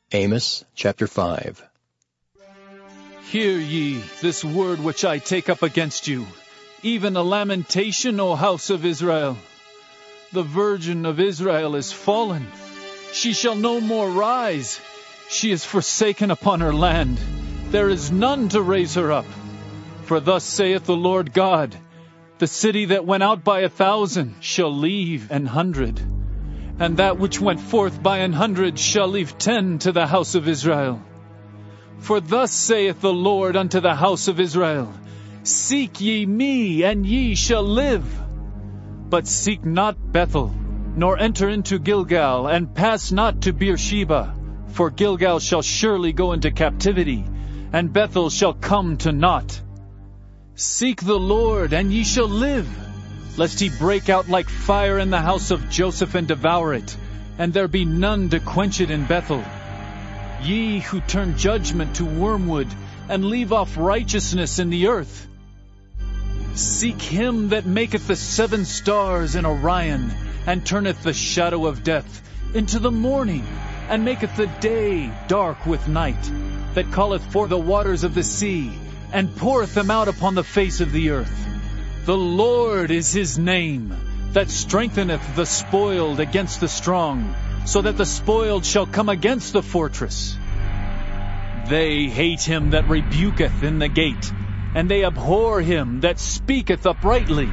Amos chapter 5. Hear ye this word which I take up against you, even a lamentation, O house of Israel. The virgin of Israel is fallen. She shall no more rise. She is forsaken upon her land. There is none to raise her up. For thus saith the Lord God, the city that went out by 1,000 shall leave 100, and that which went forth by 100 shall leave 10 to the house of Israel. For thus saith the Lord unto the house of Israel, Seek ye me, and ye shall live. But seek not Bethel, nor enter into Gilgal, and pass not to Beersheba. For Gilgal shall surely go into captivity, and Bethel shall come to naught. Seek the Lord, and ye shall live, lest he break out like fire in the house of Joseph and devour it, and there be none to quench it in Bethel. Ye who turn judgment to wormwood, and leave off righteousness in the earth. Seek him that maketh the 7 stars in Orion, and turneth the shadow of death into the morning, and maketh the day dark with night, that calleth forth the waters of the sea, and poureth them out upon the face of the earth. The Lord is his name, that strengtheneth the spoiled against the strong, so that the spoiled shall come against the fortress. They hate him that rebuketh in the gate, and they abhor him that speaketh uprightly.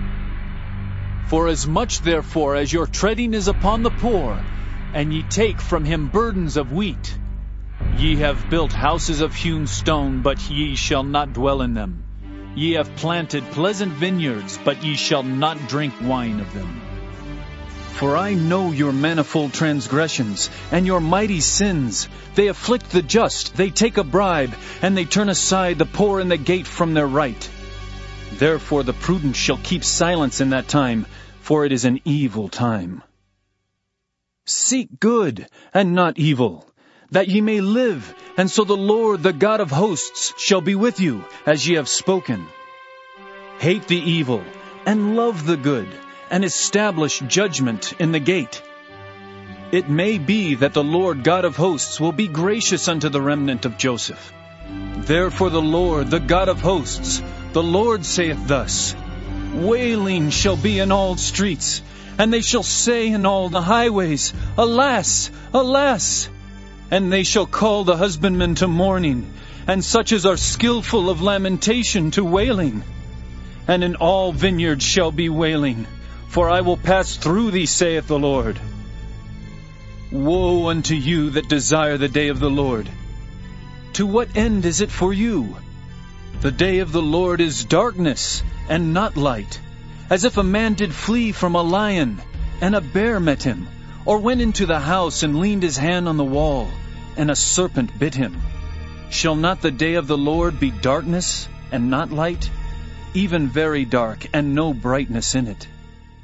Forasmuch therefore as your treading is upon the poor, and ye take from him burdens of wheat, ye have built houses of hewn stone, but ye shall not dwell in them. Ye have planted pleasant vineyards, but ye shall not drink wine of them. For I know your manifold transgressions, and your mighty sins. They afflict the just, they take a bribe, and they turn aside the poor in the gate from their right. Therefore the prudent shall keep silence in that time, for it is an evil time. Seek good, and not evil, that ye may live, and so the Lord, the God of hosts, shall be with you, as ye have spoken. Hate the evil, and love the good, and establish judgment in the gate. It may be that the Lord God of hosts will be gracious unto the remnant of Joseph. Therefore the Lord, the God of hosts, the Lord saith thus, Wailing shall be in all streets, and they shall say in all the highways, Alas, alas! And they shall call the husbandmen to mourning, and such as are skillful of lamentation to wailing. And in all vineyards shall be wailing, for I will pass through thee, saith the Lord. Woe unto you that desire the day of the Lord! To what end is it for you? The day of the Lord is darkness, and not light, as if a man did flee from a lion, and a bear met him, or went into the house and leaned his hand on the wall, and a serpent bit him. Shall not the day of the Lord be darkness, and not light, even very dark, and no brightness in it?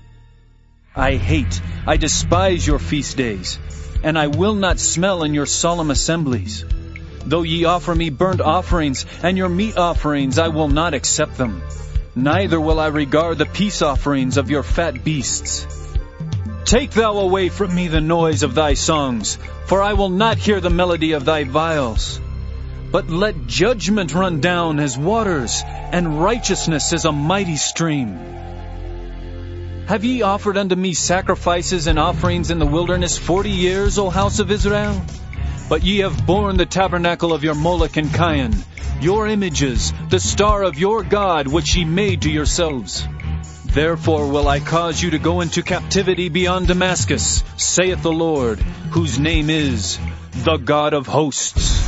I despise your feast days, and I will not smell in your solemn assemblies. Though ye offer me burnt offerings, and your meat offerings, I will not accept them. Neither will I regard the peace offerings of your fat beasts. Take thou away from me the noise of thy songs, for I will not hear the melody of thy viols. But let judgment run down as waters, and righteousness as a mighty stream. Have ye offered unto me sacrifices and offerings in the wilderness 40 years, O house of Israel? But ye have borne the tabernacle of your Moloch and Cain, your images, the star of your God, which ye made to yourselves. Therefore will I cause you to go into captivity beyond Damascus, saith the Lord, whose name is the God of hosts.